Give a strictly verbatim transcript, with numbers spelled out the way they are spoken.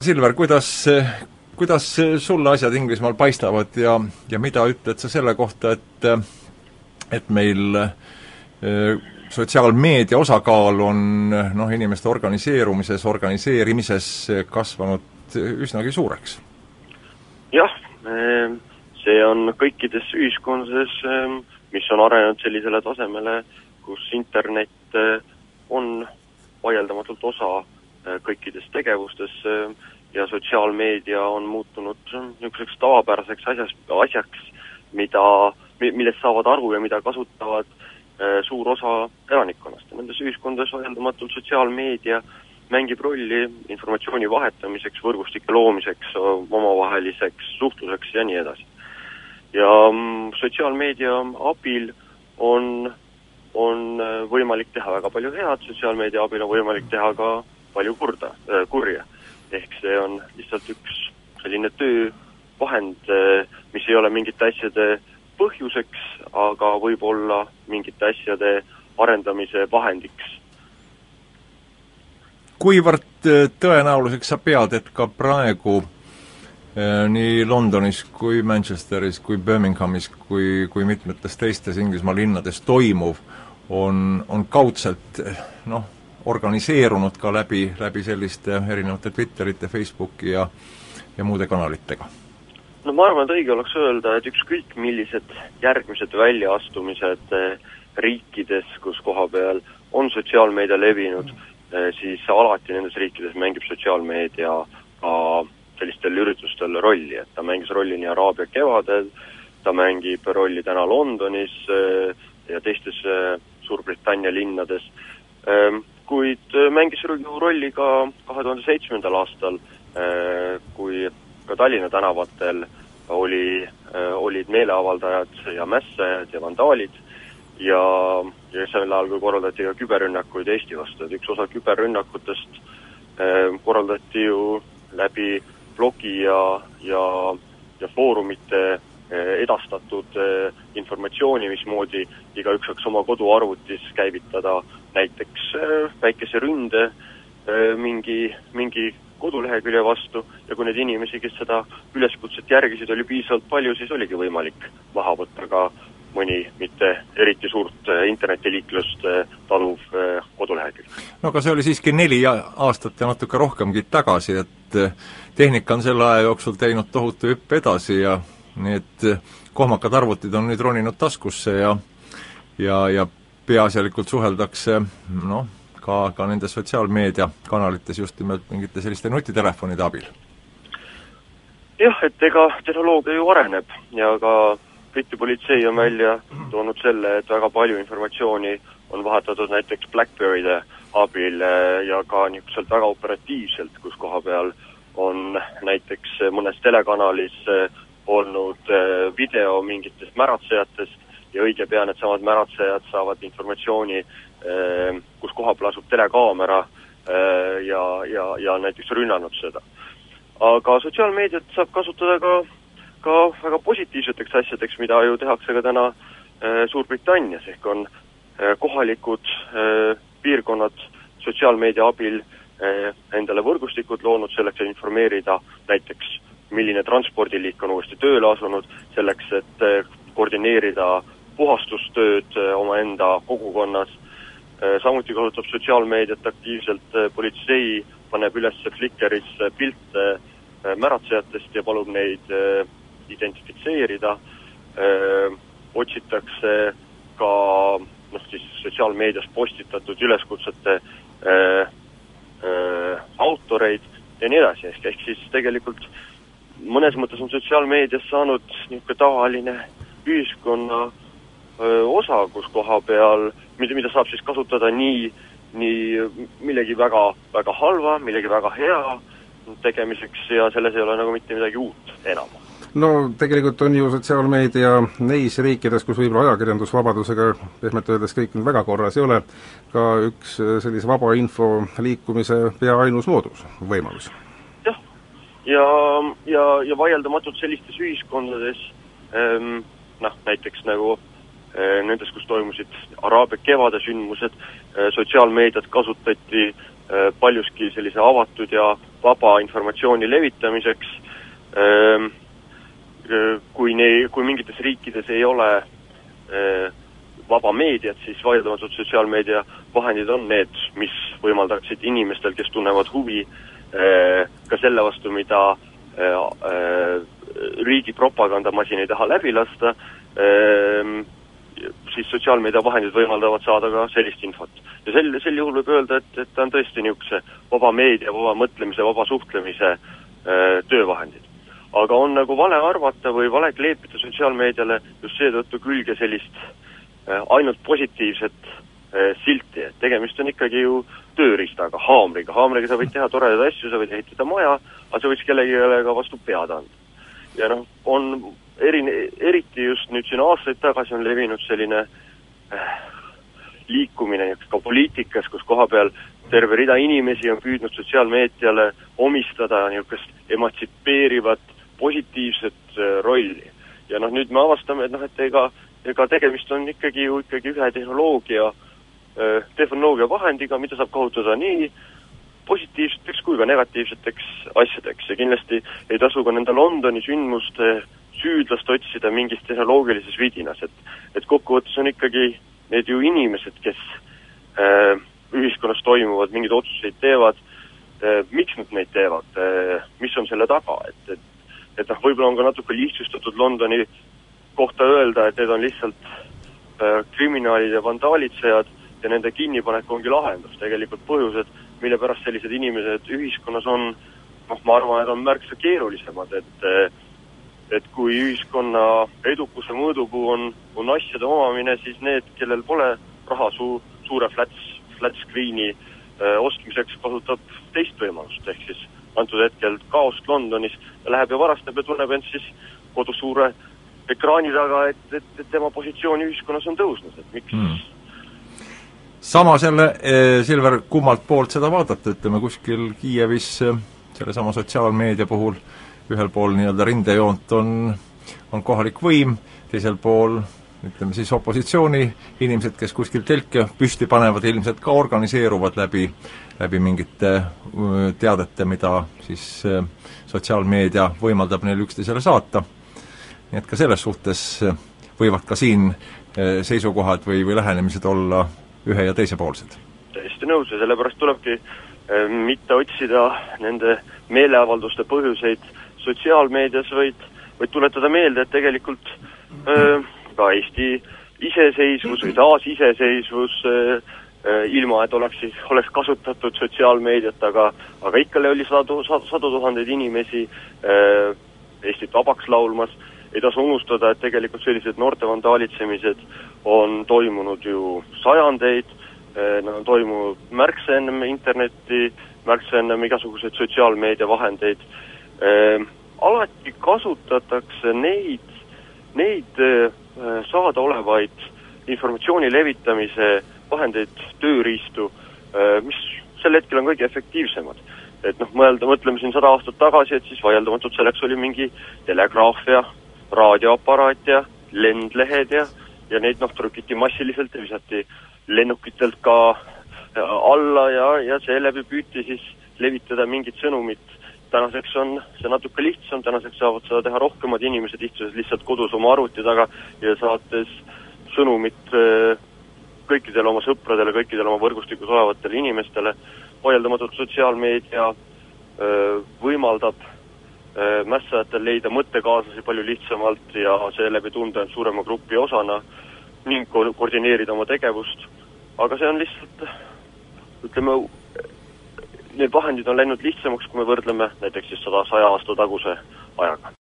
Silver, kuidas, kuidas sulle asjad Inglismaal paistavad ja, ja mida ütled sa selle kohta, et, et meil sotsiaalmeedia osakaal on noh, inimeste organiseerumises, organiseerimises kasvanud üsnagi suureks? Jah, see on kõikides ühiskondades, mis on arenenud sellisele tasemele, kus internet on vaieldamatult osa kõikides tegevustes ja sotsiaalmeedia on muutunud niisuguseks tavapäraseks asjaks, asjaks mida, millest saavad aru ja mida kasutavad suur osa elanikkonnast. Nendes ühiskondades vaieldamatult sotsiaalmeedia mängib rolli informatsiooni vahetamiseks, võrgustike loomiseks, omavaheliseks suhtluseks ja nii edasi. Ja sotsiaalmeedia abil on, on võimalik teha väga palju head, sotsiaalmeedia abil on võimalik teha ka palju kurda, kurja. Ehk see on lihtsalt üks selline töövahend, mis ei ole mingite asjade põhjuseks, aga võib olla mingite asjade arendamise vahendiks. Kuivõrd tõenäoluseks sa pead, et ka praegu nii Londonis kui Manchesteris kui Birminghamis kui, kui mitmetes teistes Inglismaa linnades toimuv on, on kaudselt noh, organiseerunud ka läbi, läbi selliste erinevate Twitterite, Facebooki ja, ja muude kanalitega? No ma arvan, et õige oleks öelda, et ükskõik millised järgmised väljaastumised riikides, kus koha peal on sotsiaalmeedia levinud, siis alati nendes riikides mängib sotsiaalmeedia ka sellistel üritustel rolli, et ta mängis rolli nii Araabia kevadel, ta mängib rolli täna Londonis ja teistes Suurbritannia linnades, kuid mängis rolli ka kahe tuhande seitsmendal aastal, kui ka Tallinna tänavatel oli, olid meeleavaldajad ja mässajad ja vandaalid ja, ja sel ajal kui korraldati ka küberrünnakuid Eesti vastu. Üks osa küberrünnakutest korraldati ju läbi blogi ja, ja, ja foorumite edastatud informatsiooni, mismoodi igaüks saaks oma koduarvutis käivitada näiteks väikese ründe mingi, mingi kodulehekülje vastu ja kui need inimesi, kes seda üleskutset järgisid, oli piisavalt palju, siis oligi võimalik maha võtta ka mõni mitte eriti suurt internetiliiklust taluv kodulehekülg. No aga see oli siiski neli aastat ja natuke rohkemgi tagasi, et tehnika on selle aja jooksul teinud tohutu hüppe edasi ja need kohmakad arvutid on nüüd roninud taskusse ja, ja, ja peaasjalikult suheldakse noh, ka, ka nende sotsiaalmeedia kanalites just nimelt mingite selliste nutitelefonide abil. Jah, et ega tehnoloogia ju areneb ja ka Briti politsei on välja toonud selle, et väga palju informatsiooni on vahetatud näiteks BlackBerry'de abil ja ka niisuguselt väga operatiivselt, kus koha peal on näiteks mõnes telekanalis olnud video mingitest märatsejatest ja õige pea need samad märatsejad saavad informatsiooni, kus koha peal asub telekaamera ja, ja, ja näiteks rünnanud seda. Aga sotsiaalmeediat saab kasutada ka, ka väga positiivseteks asjadeks, mida ju tehakse ka täna Suurbritannias, ehk on kohalikud piirkonnad sotsiaalmeedia abil endale võrgustikud loonud selleks, et informeerida näiteks milline transpordiliik on uuesti tööle asunud, selleks, et koordineerida puhastustööd omaenda kogukonnas. Samuti kasutab sotsiaalmeediat aktiivselt politsei, paneb üles Flickeris pilte märatsejatest ja palub neid identifitseerida. Otsitakse ka noh, siis sotsiaalmeedias postitatud üleskutsete autoreid ja nii edasi. Ehk siis tegelikult mõnes mõttes on sotsiaalmeedias saanud niisugune tavaline ühiskonna öö, osa, kus koha peal, mida, mida saab siis kasutada nii, nii millegi väga, väga halva, millegi väga hea tegemiseks ja selles ei ole nagu mitte midagi uut enam. No tegelikult on ju sotsiaalmeedia neis riikides, kus võib-olla ajakirjandusvabadusega pehmelt öeldes kõik väga korras ei ole, ka üks sellise vaba info liikumise pea ainus moodus, võimalus. Jah, ja, ja, ja vaieldamatult sellistes ühiskondades ähm, noh, näiteks nagu äh, nendes, kus toimusid Araabia kevade sündmused, äh, sotsiaalmeediat kasutati paljuski sellise avatud ja vaba informatsiooni levitamiseks. Kui, ne, kui mingites riikides ei ole vaba meediat, siis vaieldamatult sotsiaalmeedia vahendid on need, mis võimaldaksid inimestel, kes tunnevad huvi ka selle vastu, mida riigi propagandamasin ei taha läbi lasta, siis sotsiaalmeedia vahendid võimaldavad saada ka sellist infot. Ja sel, sel juhul võib öelda, et, et ta on tõesti niisuguse vaba meedia, vaba mõtlemise, vaba suhtlemise öö, töövahendid. Aga on nagu vale arvata või vale kleepida sotsiaalmeediale just seetõttu külge sellist öö, ainult positiivset öö, silti. Et tegemist on ikkagi ju tööriistaga, haamriga. Haamriga sa võid teha toredaid asju, sa võid ehitada maja, aga sa võiks kellegi ka vastu pead anda. Ja noh, on eri, eriti just nüüd siin aastaid tagasi on levinud selline äh, liikumine ka poliitikas, kus koha peal terve rida inimesi on püüdnud sotsiaalmeediale omistada niisugust emantsipeerivat positiivset äh, rolli. Ja noh, nüüd me avastame, et noh, et ega, ega tegemist on ikkagi ju ikkagi ühe tehnoloogia, äh, tehnoloogia vahendiga, mida saab kasutada nii positiivseteks kui ka negatiivseteks asjadeks ja kindlasti ei tasu ka nende Londoni sündmuste süüdlast otsida mingis tehnoloogilises vidinas, et, et kokkuvõttes on ikkagi need ju inimesed, kes äh, ühiskonnas toimuvad, mingid otsuseid teevad, äh, miks nad neid teevad, äh, mis on selle taga, et, et, et noh, võib-olla on ka natuke lihtsustatud Londoni kohta öelda, et need on lihtsalt äh, kriminaalid ja vandaalitsejad ja nende kinnipanek ongi lahendus, tegelikult põhjused, mille pärast sellised inimesed ühiskonnas on, noh, ma arvan, et on märksa keerulisemad, et, et kui ühiskonna edukuse mõõdupuu on, on asjade omamine, siis need, kellel pole raha su, suure flat, flat screeni äh, ostmiseks, kasutab teist võimalust, ehk siis antud hetkel kaost Londonis ja läheb ja varastab ja tunneb end siis kodus suure ekraani taga, et, et, et tema positsioon ühiskonnas on tõusnud, et miks mm. Samas jälle, Silver, kummalt poolt seda vaadata, ütleme kuskil Kiievis selle sama sotsiaalmeedia puhul ühel pool nii-öelda rindejoont on, on kohalik võim, teisel pool ütleme siis opositsiooni inimesed, kes kuskil telke püsti panevad, ilmselt ka organiseeruvad läbi, läbi mingite teadete, mida siis sotsiaalmeedia võimaldab neil üksteisele saata. Nii et ka selles suhtes võivad ka siin seisukohad või, või lähenemised olla ühe ja teisepoolsed. Täiesti nõus ja sellepärast tulebki äh, mitte otsida nende meeleavalduste põhjuseid sotsiaalmeedias, vaid, vaid tuletada meelde, et tegelikult äh, ka Eesti iseseisvus või taas iseseisvus äh, äh, ilma, et oleks, oleks kasutatud sotsiaalmeediat, aga, aga ikkale oli sadu, sadu, sadu tuhandeid inimesi äh, Eestit vabaks laulmas. Ei tasu unustada, et tegelikult sellised noorte vandaalitsemised on toimunud ju sajandeid, nad on toimunud märksa ennem internetti, märksa ennem igasuguseid sotsiaalmeedia vahendeid. Alati kasutatakse neid, neid saadaolevaid informatsiooni levitamise vahendeid, tööriistu, mis sel hetkel on kõige efektiivsemad. Et noh, mõelda, mõtleme siin sada aastat tagasi, et siis vaieldamatult selleks oli mingi telegraafia, raadioaparaat ja lendlehed ja, ja neid noh trükiti massiliselt ja visati lennukitelt ka alla ja, ja seeläbi püüti siis levitada mingit sõnumit. Tänaseks on see natuke lihtsam, tänaseks saavad seda teha rohkemad inimesed istudes lihtsalt kodus oma arvuti taga ja saates sõnumit kõikidele oma sõpradele, kõikidele oma võrgustikus olevatele inimestele. Vaieldamatult sotsiaalmeedia võimaldab mässajatel leida mõttekaaslasi palju lihtsamalt ja seeläbi tunda end suurema grupi osana ning ko- koordineerida oma tegevust. Aga see on lihtsalt, ütleme, need vahendid on läinud lihtsamaks, kui me võrdleme näiteks siis sada, saja aasta taguse ajaga.